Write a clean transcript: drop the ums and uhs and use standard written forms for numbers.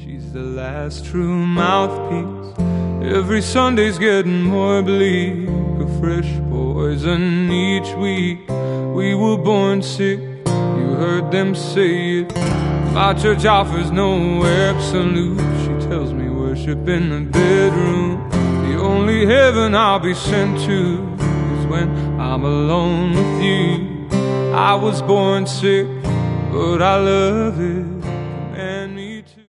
She's the last true mouthpiece. Every Sunday's getting more bleak, a fresh poison each week. We were born sick, you heard them say it. My church offers no absolute. She tells me worship in the bedroom. The only heaven I'll be sent to is when I'm alone with you. I was born sick, but I love it.